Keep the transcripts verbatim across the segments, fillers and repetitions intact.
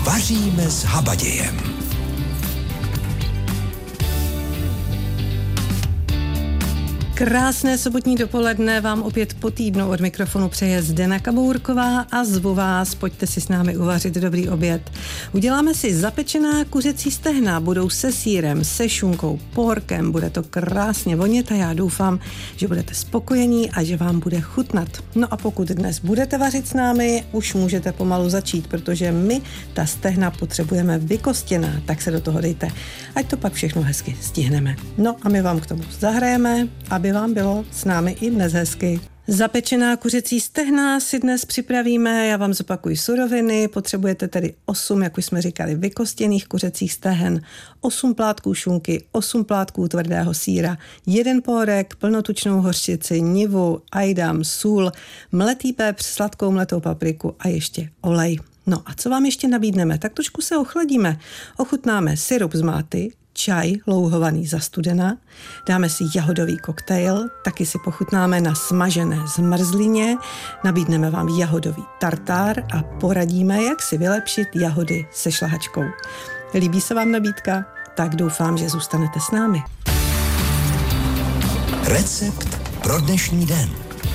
Vaříme s Habadějem. Krásné sobotní dopoledne vám opět po týdnu od mikrofonu přeje Zdena Kabourková a zvu vás, pojďte si s námi uvařit dobrý oběd. Uděláme si zapečená kuřecí stehna, budou se sýrem, se šunkou, porkem, bude to krásně vonět a já doufám, že budete spokojení a že vám bude chutnat. No a pokud dnes budete vařit s námi, už můžete pomalu začít, protože my ta stehna potřebujeme vykostěná, tak se do toho dejte, ať to pak všechno hezky stihneme. No a my vám k tomu zahrajeme, aby vám bylo s námi i dnes hezky. Zapečená kuřecí stehna si dnes připravíme, já vám zopakuju suroviny, potřebujete tedy osm, jak už jsme říkali, vykostěných kuřecích stehen, osm plátků šunky, osm plátků tvrdého sýra, jeden pohorek, plnotučnou hořčici, nivu, ajdam, sůl, mletý pepř, sladkou mletou papriku a ještě olej. No a co vám ještě nabídneme? Tak trošku se ochladíme. Ochutnáme syrup z máty, čaj louhovaný za studena, dáme si jahodový koktejl, taky si pochutnáme na smažené zmrzlině, nabídneme vám jahodový tartár a poradíme, jak si vylepšit jahody se šlahačkou. Líbí se vám nabídka? Tak doufám, že zůstanete s námi. Recept pro dnešní den.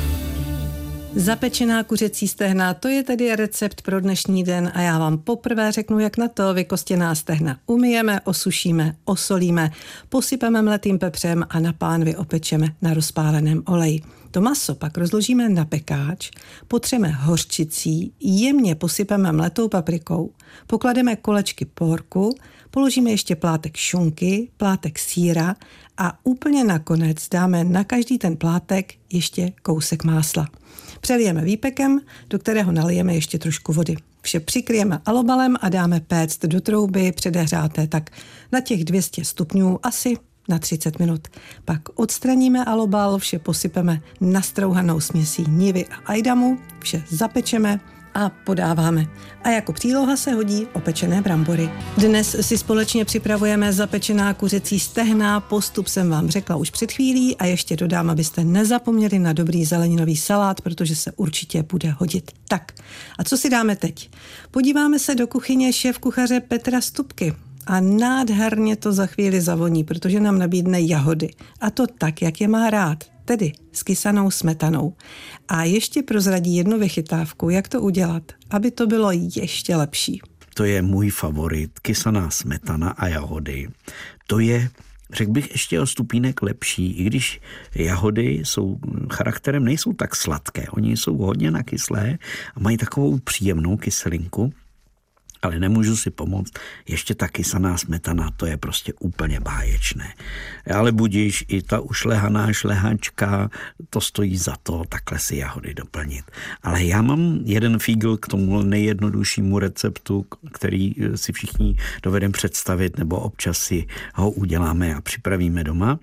Zapečená kuřecí stehna, to je tedy recept pro dnešní den a já vám poprvé řeknu, jak na to. Vykostěná stehna umyjeme, osušíme, osolíme, posypeme mletým pepřem a na pánvi opečeme na rozpáleném oleji. To maso pak rozložíme na pekáč, potřeme hořčicí, jemně posypeme mletou paprikou, poklademe kolečky porku, položíme ještě plátek šunky, plátek sýra a úplně nakonec dáme na každý ten plátek ještě kousek másla. Přelijeme výpekem, do kterého nalijeme ještě trošku vody. Vše přikryjeme alobalem a dáme péct do trouby předehřáté tak na těch dvě stě stupňů asi na třicet minut. Pak odstraníme alobal, vše posypeme nastrouhanou směsí nivy a ajdamu, vše zapečeme a podáváme. A jako příloha se hodí opečené brambory. Dnes si společně připravujeme zapečená kuřecí stehna, postup jsem vám řekla už před chvílí a ještě dodám, abyste nezapomněli na dobrý zeleninový salát, protože se určitě bude hodit. Tak, a co si dáme teď? Podíváme se do kuchyně šéfkuchaře Petra Stupky. A nádherně to za chvíli zavoní, protože nám nabídne jahody. A to tak, jak je má rád, tedy s kysanou smetanou. A ještě prozradí jednu vychytávku, jak to udělat, aby to bylo ještě lepší. To je můj favorit, kysaná smetana a jahody. To je, řekl bych, ještě o stupínek lepší, i když jahody jsou charakterem, nejsou tak sladké. Oni jsou hodně nakyslé a mají takovou příjemnou kyselinku. Ale nemůžu si pomoct, ještě ta kysaná smetana, to je prostě úplně báječné. Ale budíš, i ta ušlehaná šlehačka, to stojí za to takhle si jahody doplnit. Ale já mám jeden fígl k tomu nejjednoduššímu receptu, který si všichni dovedeme představit, nebo občas si ho uděláme a připravíme doma.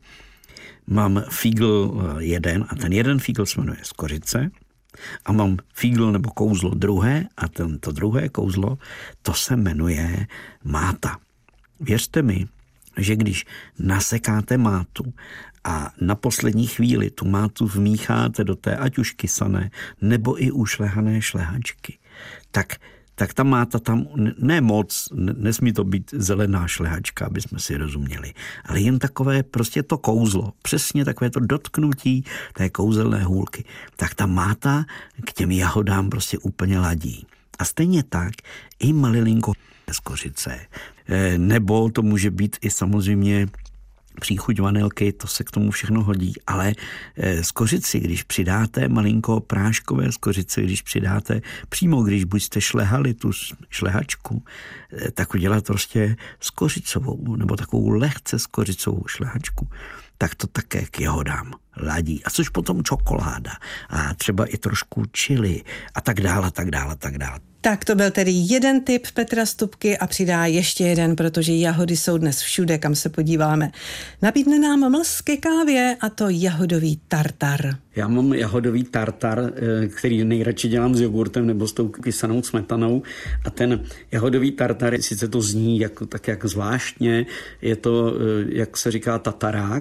Mám fígl jeden a ten jeden fígl se jmenuje skořice. A mám fígl nebo kouzlo druhé a tento druhé kouzlo, to se jmenuje máta. Věřte mi, že když nasekáte mátu a na poslední chvíli tu mátu vmícháte do té ať už kysané nebo i ušlehané šlehačky, tak tak ta máta tam ne moc, nesmí to být zelená šlehačka, aby jsme si rozuměli, ale jen takové prostě to kouzlo, přesně takové to dotknutí té kouzelné hůlky, tak ta máta k těm jahodám prostě úplně ladí. A stejně tak i malilinko z kořice, nebo to může být i samozřejmě příchuť vanilky, to se k tomu všechno hodí, ale z kořici, když přidáte malinko práškové z kořice, když přidáte přímo, když buď jste šlehali tu šlehačku, tak udělat prostě s kořicovou, nebo takovou lehce s kořicovou šlehačku, tak to také k jahodám ladí. A což potom čokoláda a třeba i trošku chili a tak dále, tak dále, tak dále. Tak to byl tedy jeden tip Petra Stupky a přidá ještě jeden, protože jahody jsou dnes všude, kam se podíváme. Nabídne nám mlz ke kávě a to jahodový tartar. Já mám jahodový tartar, který nejradši dělám s jogurtem nebo s tou kysanou smetanou a ten jahodový tartar, sice to zní jako, tak jak zvláštně, je to, jak se říká, tatarák,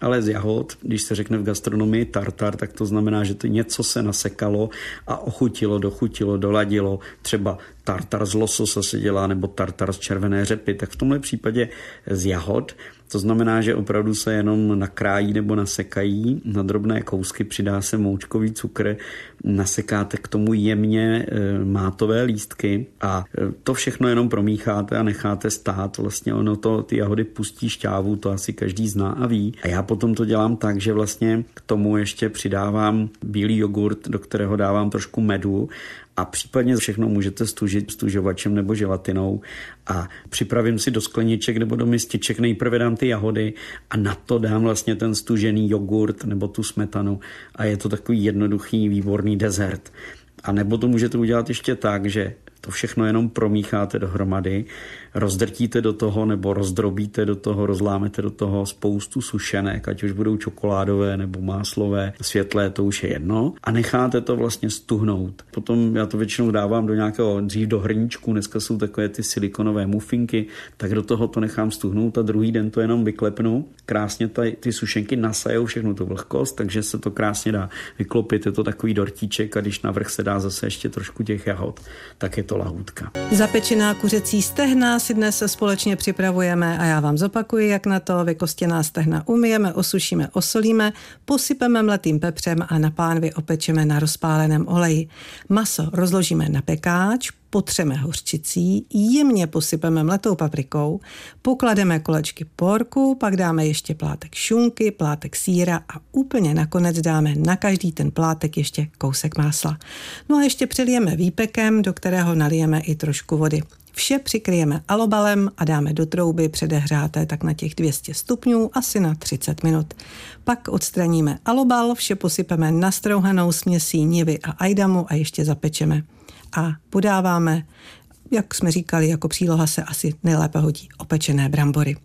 ale z jahod. Když se řekne v gastronomii tartar, tak to znamená, že to něco se nasekalo a ochutilo, dochutilo, doladilo. Třeba tartar z lososa se dělá nebo tartar z červené řepy, tak v tomhle případě z jahod. To znamená, že opravdu se jenom nakrájí nebo nasekají na drobné kousky, přidá se moučkový cukr, nasekáte k tomu jemně mátové lístky a to všechno jenom promícháte a necháte stát. Vlastně ono to, ty jahody pustí šťávu, to asi každý zná a ví. A já potom to dělám tak, že vlastně k tomu ještě přidávám bílý jogurt, do kterého dávám trošku medu a případně všechno můžete stužit stužovačem nebo želatinou a připravím si do skleniček nebo do mističek, nejprve dám ty jahody a na to dám vlastně ten stužený jogurt nebo tu smetanu a je to takový jednoduchý, výborný dezert. A nebo to můžete udělat ještě tak, že to všechno jenom promícháte dohromady, rozdrtíte do toho nebo rozdrobíte do toho, rozlámete do toho spoustu sušenek, ať už budou čokoládové nebo máslové, světlé, to už je jedno. A necháte to vlastně stuhnout. Potom já to většinou dávám do nějakého, dřív do hrníčku, dneska jsou takové ty silikonové mufinky, tak do toho to nechám stuhnout a druhý den to jenom vyklepnu. Krásně ty, ty sušenky nasajou všechno tu vlhkost, takže se to krásně dá vyklopit. Je to takový dortíček a když navrch se dá zase ještě trošku těch jahod, tak je to lahůdka. Zapečená kuřecí stehna si dnes společně připravujeme a já vám zopakuji, jak na to. Vykostěná stehna umyjeme, osušíme, osolíme, posypeme mletým pepřem a na pánvi opečeme na rozpáleném oleji. Maso rozložíme na pekáč, potřeme hořčicí, jemně posypeme mletou paprikou, poklademe kolečky porku, pak dáme ještě plátek šunky, plátek sýra a úplně nakonec dáme na každý ten plátek ještě kousek másla. No a ještě přelijeme výpekem, do kterého nalijeme i trošku vody. Vše přikryjeme alobalem a dáme do trouby předehřáté tak na těch dvě stě stupňů asi na třicet minut. Pak odstraníme alobal, vše posypeme nastrouhanou směsí nivy a ajdamu a ještě zapečeme. A podáváme, jak jsme říkali, jako příloha se asi nejlépe hodí opečené brambory.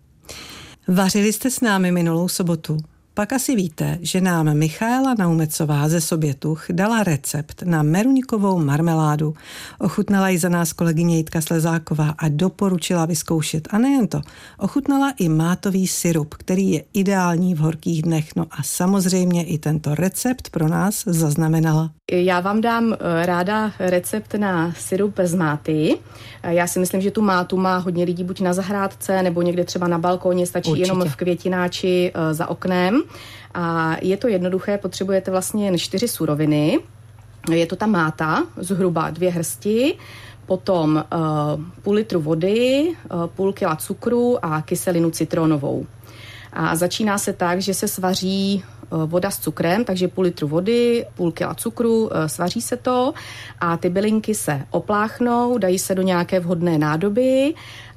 Vařili jste s námi minulou sobotu? Pak asi víte, že nám Michaela Naumecová ze Sobětuch dala recept na meruňkovou marmeládu. Ochutnala ji za nás kolegyně Jitka Slezáková a doporučila vyzkoušet. A nejen to, ochutnala i mátový syrup, který je ideální v horkých dnech. No a samozřejmě i tento recept pro nás zaznamenala. Já vám dám ráda recept na syrup z máty. Já si myslím, že tu mátu má hodně lidí buď na zahrádce, nebo někde třeba na balkóně, stačí Určitě. jenom v květináči za oknem. A je to jednoduché, potřebujete vlastně jen čtyři suroviny. Je to ta máta, zhruba dvě hrsti, potom uh, půl litru vody, uh, půl kila cukru a kyselinu citronovou. A začíná se tak, že se svaří voda s cukrem, takže půl litru vody, půl kila cukru, svaří se to a ty bylinky se opláchnou, dají se do nějaké vhodné nádoby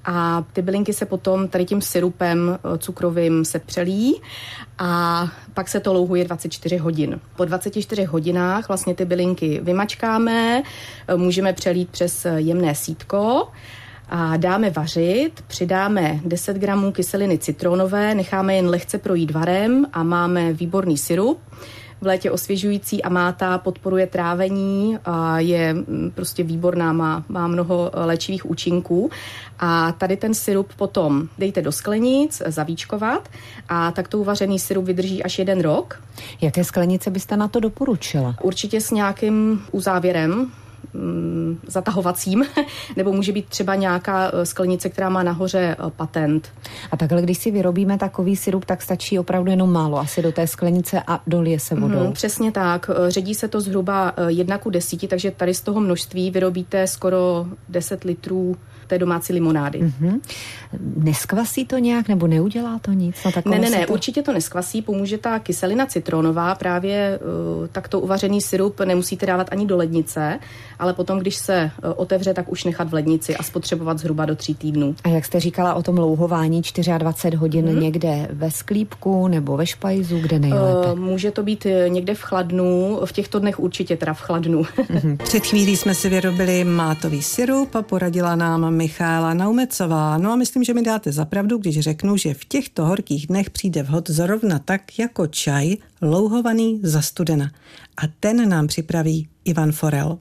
a ty bylinky se potom tady tím syrupem cukrovým se přelí a pak se to louhuje dvacet čtyři hodin. Po dvaceti čtyřech hodinách vlastně ty bylinky vymačkáme, můžeme přelít přes jemné sítko a dáme vařit, přidáme deset gramů kyseliny citronové, necháme jen lehce projít varem a máme výborný syrup. V létě osvěžující a máta podporuje trávení a je prostě výborná, má, má mnoho léčivých účinků. A tady ten syrup potom dejte do sklenic, zavíčkovat a takto uvařený syrup vydrží až jeden rok. Jaké sklenice byste na to doporučila? Určitě s nějakým uzávěrem, zatahovacím, nebo může být třeba nějaká sklenice, která má nahoře patent. A takhle, když si vyrobíme takový syrup, tak stačí opravdu jenom málo, asi do té sklenice a dolije se vodou. Mm, přesně tak. Ředí se to zhruba jedna ku desíti, takže tady z toho množství vyrobíte skoro deset litrů té domácí limonády. Mm-hmm. Neskvasí to nějak, nebo neudělá to nic? No, ne, ne, ne, to... určitě to neskvasí, pomůže ta kyselina citronová, právě uh, takto uvařený syrup nemusíte dávat ani do lednice, ale potom, když se uh, otevře, tak už nechat v lednici a spotřebovat zhruba do tří týdnů. A jak jste říkala o tom louhování dvacet čtyři hodin hmm. někde ve sklípku nebo ve špajzu, kde nejlépe? Uh, může to být někde v chladnu, v těchto dnech určitě teda v chladnu. Mm-hmm. Před chvílí jsme si vyrobili mátový syrup a poradila nám Michaela Naumecová. No a myslím, že mi dáte za pravdu, když řeknu, že v těchto horkých dnech přijde vhod zrovna tak jako čaj louhovaný za studena. A ten nám připraví Ivan Forel.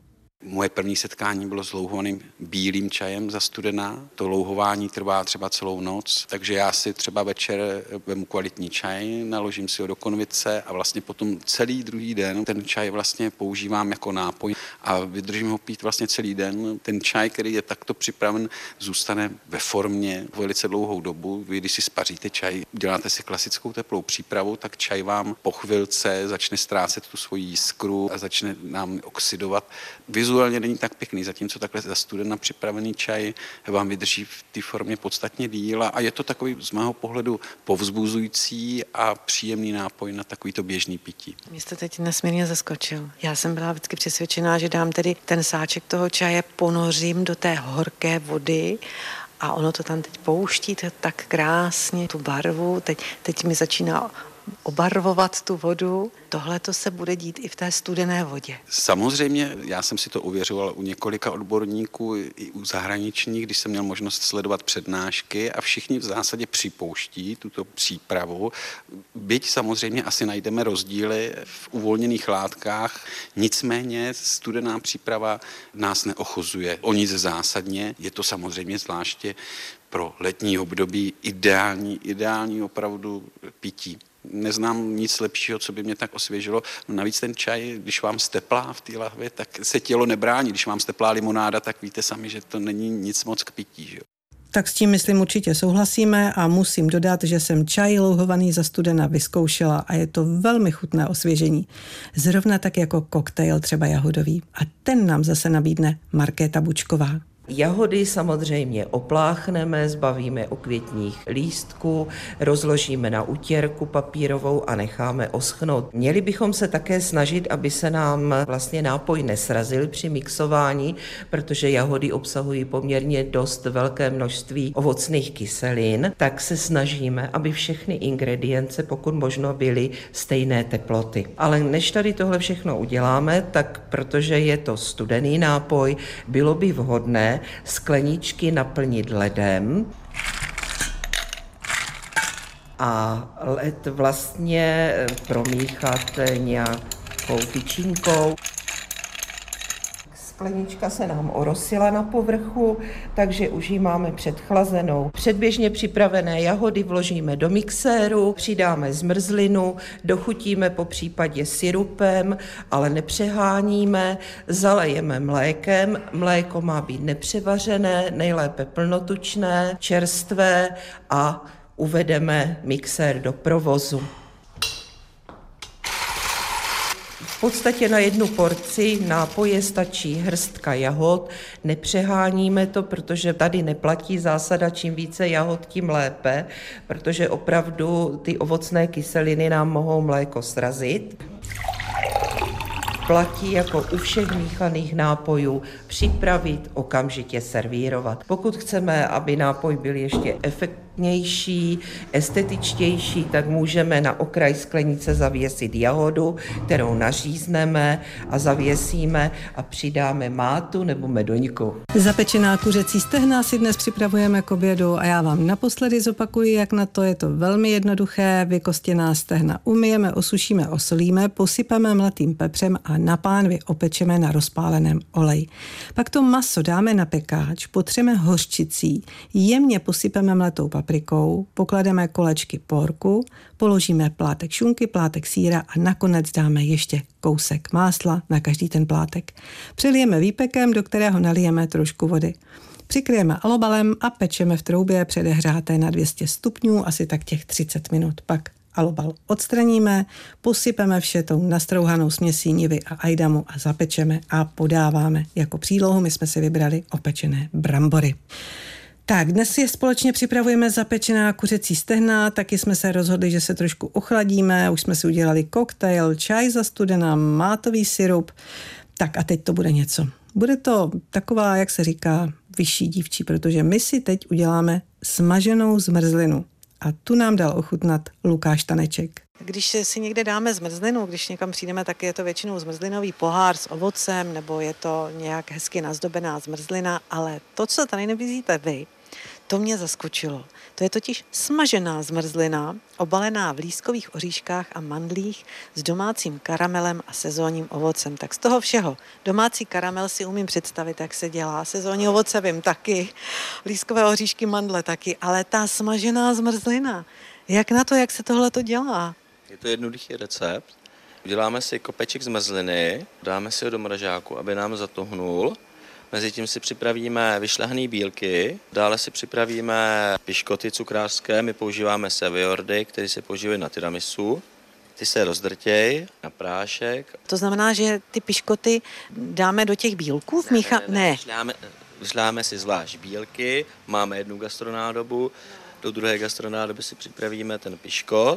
Moje první setkání bylo s louhovaným bílým čajem za studená. To louhování trvá třeba celou noc, takže já si třeba večer vemu kvalitní čaj, naložím si ho do konvice a vlastně potom celý druhý den ten čaj vlastně používám jako nápoj a vydržím ho pít vlastně celý den. Ten čaj, který je takto připraven, zůstane ve formě velice dlouhou dobu. Vy, když si spaříte čaj, děláte si klasickou teplou přípravu, tak čaj vám po chvilce začne ztrácet tu svoji jiskru a začne nám oxidovat. Vizuálně není tak pěkný, zatímco takhle za studena připravený čaj vám vydrží v té formě podstatně díl a je to takový z mého pohledu povzbuzující a příjemný nápoj na takovýto běžný pití. Mě jste teď nesmírně zaskočil. Já jsem byla vždycky přesvědčená, že dám tedy ten sáček toho čaje, ponořím do té horké vody a ono to tam teď pouští tak krásně, tu barvu. Teď, teď mi začíná obarvovat tu vodu. Tohle to se bude dít i v té studené vodě. Samozřejmě, já jsem si to ověřoval u několika odborníků, i u zahraničních, když jsem měl možnost sledovat přednášky a všichni v zásadě připouští tuto přípravu. Byť samozřejmě asi najdeme rozdíly v uvolněných látkách, nicméně studená příprava nás neochozuje o nic zásadně. Je to samozřejmě zvláště pro letní období ideální, ideální opravdu pití. Neznám nic lepšího, co by mě tak osvěžilo. No navíc ten čaj, když vám steplá v té lahvi, tak se tělo nebrání. Když vám steplá limonáda, tak víte sami, že to není nic moc k pití. Že? Tak s tím, myslím, určitě souhlasíme a musím dodat, že jsem čaj louhovaný za studena vyzkoušela a je to velmi chutné osvěžení. Zrovna tak jako koktejl třeba jahodový. A ten nám zase nabídne Markéta Bučková. Jahody samozřejmě opláchneme, zbavíme okvětních lístků, rozložíme na utěrku papírovou a necháme oschnout. Měli bychom se také snažit, aby se nám vlastně nápoj nesrazil při mixování, protože jahody obsahují poměrně dost velké množství ovocných kyselin, tak se snažíme, aby všechny ingredience pokud možno byly stejné teploty. Ale než tady tohle všechno uděláme, tak protože je to studený nápoj, bylo by vhodné skleničky naplnit ledem a led vlastně promíchat nějakou tyčinkou. Sklenička se nám orosila na povrchu, takže už ji máme předchlazenou. Předběžně připravené jahody vložíme do mixéru, přidáme zmrzlinu, dochutíme po případě sirupem, ale nepřeháníme, zalejeme mlékem. Mléko má být nepřevařené, nejlépe plnotučné, čerstvé a uvedeme mixér do provozu. V podstatě na jednu porci nápoje stačí hrstka jahod, nepřeháníme to, protože tady neplatí zásada čím více jahod, tím lépe, protože opravdu ty ovocné kyseliny nám mohou mléko srazit. Platí jako u všech míchaných nápojů připravit, okamžitě servírovat. Pokud chceme, aby nápoj byl ještě efektnější, estetičtější, tak můžeme na okraj sklenice zavěsit jahodu, kterou nařízneme a zavěsíme a přidáme mátu nebo medoňku. Zapečená kuřecí stehna si dnes připravujeme k obědu a já vám naposledy zopakuji, jak na to. Je to velmi jednoduché. Vykostěná stehna umyjeme, osušíme, osolíme, posypeme mletým pepřem a na pánvi opečeme na rozpáleném oleji. Pak to maso dáme na pekáč, potřeme hořčicí, jemně posypeme mletou paprikou, poklademe kolečky porku, položíme plátek šunky, plátek sýra a nakonec dáme ještě kousek másla na každý ten plátek. Přelijeme výpekem, do kterého nalijeme trošku vody. Přikryjeme alobalem a pečeme v troubě předehřáté na dvě stě stupňů asi tak těch třicet minut. Pak alobal odstraníme, posypeme vše tou nastrouhanou směsí nivy a ajdamu a zapečeme a podáváme. Jako přílohu my jsme si vybrali opečené brambory. Tak, dnes je společně připravujeme zapečená kuřecí stehna, taky jsme se rozhodli, že se trošku ochladíme, už jsme si udělali koktejl, čaj za studena, mátový sirup. Tak a teď to bude něco. Bude to taková, jak se říká, vyšší dívčí, protože my si teď uděláme smaženou zmrzlinu. A tu nám dal ochutnat Lukáš Taneček. Když si někde dáme zmrzlinu, když někam přijdeme, tak je to většinou zmrzlinový pohár s ovocem, nebo je to nějak hezky nazdobená zmrzlina, ale to, co tady nabízíte vy, to mě zaskočilo. To je totiž smažená zmrzlina, obalená v lískových oříškách a mandlích s domácím karamelem a sezónním ovocem. Tak z toho všeho. Domácí karamel si umím představit, jak se dělá. Sezónní ovoce vím taky, lískové oříšky, mandle taky, ale ta smažená zmrzlina, jak na to, jak se tohle to dělá? Je to jednoduchý recept. Uděláme si kopeček zmrzliny, dáme si ho do mrazáku, aby nám zatuhnul. Mezitím si připravíme vyšlehané bílky, dále si připravíme piškoty cukrářské, my používáme seviordy, které se používají na tiramisu. Ty se rozdrtějí na prášek. To znamená, že ty piškoty dáme do těch bílků? Ne, mícha... ne, ne, ne. Vyšláme, vyšláme si zvlášť bílky, máme jednu gastronádobu, do druhé gastronádoby si připravíme ten piškot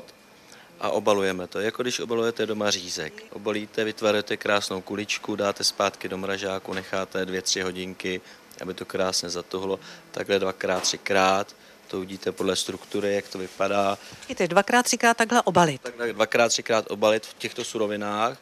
a obalujeme to, jako když obalujete doma řízek. Obalíte, vytvarujete krásnou kuličku, dáte zpátky do mrazáku, necháte dvě, tři hodinky, aby to krásně zatuhlo. Takhle dvakrát, třikrát, to uvidíte podle struktury, jak to vypadá. Víte, dvakrát, třikrát takhle obalit. Takhle dvakrát, třikrát obalit v těchto surovinách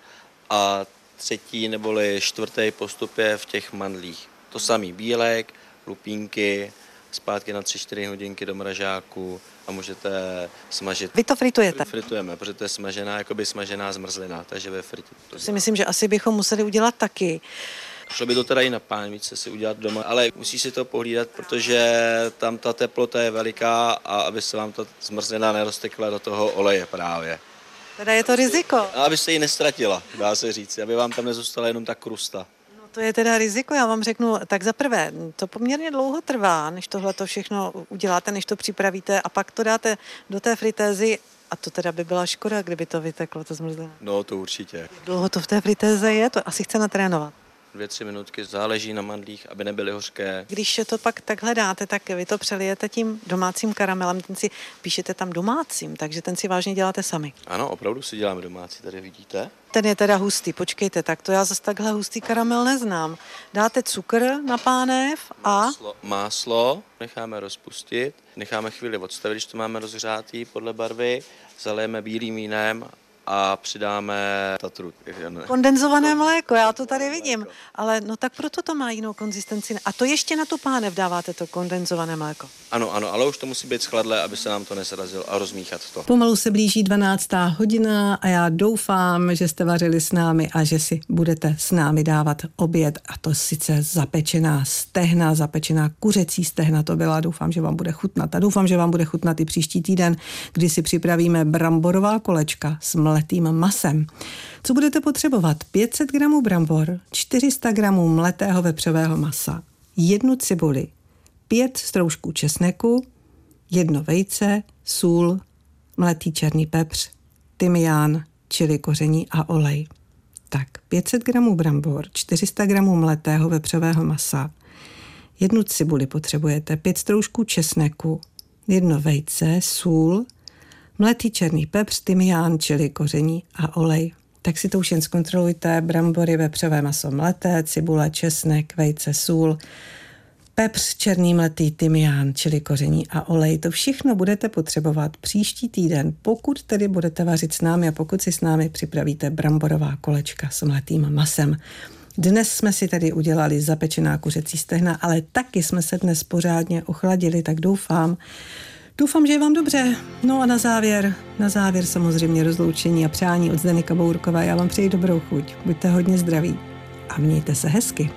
a třetí neboli čtvrtý postup je v těch mandlích. To samý bílek, lupínky, zpátky na tři čtyři hodinky do mrazáku a můžete smažit. Vy to fritujete? Fritujeme, protože to je smažená, jakoby smažená zmrzlina, takže ve fritě. To si myslím, že asi bychom museli udělat taky. Šlo by to teda i na pánvice si udělat doma, ale musí si to pohlídat, protože tam ta teplota je veliká a aby se vám ta zmrzlina neroztekla do toho oleje právě. Teda je to riziko. A aby se ji nestratila, dá se říct, aby vám tam nezůstala jenom ta krusta. To je teda riziko, já vám řeknu, tak za prvé, to poměrně dlouho trvá, než tohle to všechno uděláte, než to připravíte a pak to dáte do té fritézy a to teda by byla škoda, kdyby to vyteklo, to zmrzlina. No to určitě. Dlouho to v té fritéze je, to asi chce natrénovat. Dvě, tři minutky, záleží na mandlích, aby nebyly hořké. Když to pak takhle dáte, tak vy to přelijete tím domácím karamelem, ten si píšete tam domácím, takže ten si vážně děláte sami. Ano, opravdu si děláme domácí, tady vidíte. Ten je teda hustý, počkejte, tak to já zase takhle hustý karamel neznám. Dáte cukr na pánev a... Máslo, máslo necháme rozpustit, necháme chvíli odstavit, když to máme rozhřátý podle barvy, zalijeme bílým vínem a přidáme tatru. Kondenzované mléko, já to tady vidím, ale no tak proto to má jinou konzistenci. A to ještě na tu pánev dáváte to kondenzované mléko. Ano, ano, ale už to musí být schladlé, aby se nám to nesrazilo a rozmíchat to. Pomalu se blíží dvanáctá hodina a já doufám, že jste vařili s námi a že si budete s námi dávat oběd, a to sice zapečená stehna, zapečená kuřecí stehna to byla. Doufám, že vám bude chutnat a doufám, že vám bude chutnat i příští týden, kdy si připravíme bramborová kolečka s mletým masem. Co budete potřebovat? pět set gramů brambor, čtyři sta gramů mletého vepřového masa, jednu cibuli, pět stroužků česneku, jedno vejce, sůl, mletý černý pepř, tymián, čili koření a olej. Tak, pět set gramů brambor, čtyři sta gramů mletého vepřového masa, jednu cibuli potřebujete, pět stroužků česneku, jedno vejce, sůl, mletý černý pepř, tymián, čili koření a olej. Tak si to už jen zkontrolujte, brambory, vepřové maso mleté, cibule, česnek, vejce, sůl, pepř, černý mletý, tymián, čili koření a olej. To všechno budete potřebovat příští týden, pokud tedy budete vařit s námi a pokud si s námi připravíte bramborová kolečka s mletým masem. Dnes jsme si tady udělali zapečená kuřecí stehna, ale taky jsme se dnes pořádně ochladili, tak doufám, Doufám, že je vám dobře. No a na závěr, na závěr samozřejmě rozloučení a přání od Zdeny Kabourkové. Já vám přeji dobrou chuť, buďte hodně zdraví a mějte se hezky.